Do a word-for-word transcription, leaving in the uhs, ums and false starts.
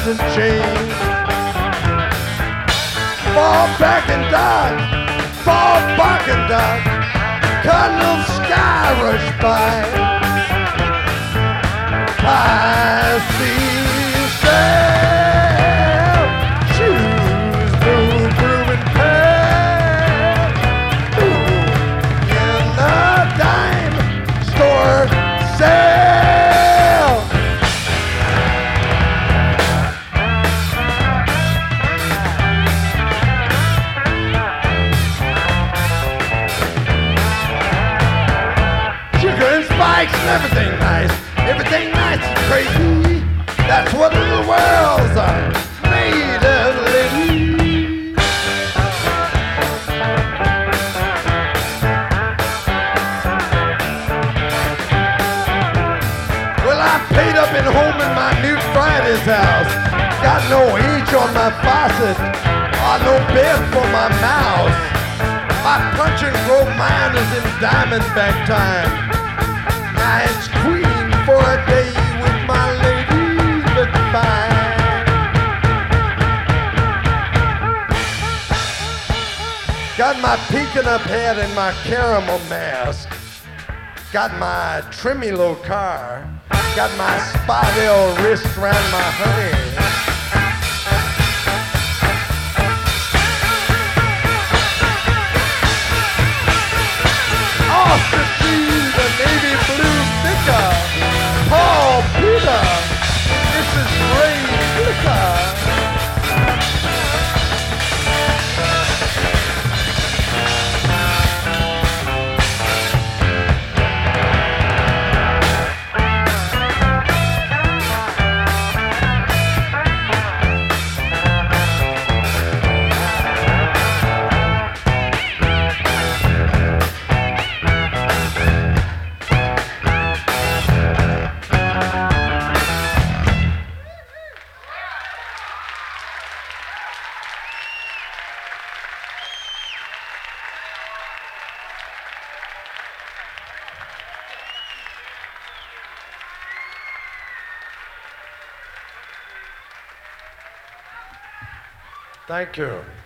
and chain. Fall back and dodge, fall back and dodge. Cardinal sky rush by. I see sail, shoes blue, blue and pale. Ooh, in the dime store sale. Sugar and spikes and everything nice, everything nice and crazy. That's what little worlds are made of, lady. Well, I paid up at home in my new Friday's house. Got no H on my faucet, or no bed for my mouse. My punch and grow mine is in Diamondback time. Now it's queen for a day with my lady look fine. Got my peeking up head and my caramel mask. Got my tremolo car. Got my Spadale wrist around my honey. Off the tree, the navy blue sticker. Paul Peter, this is Ray Flicker. Thank you.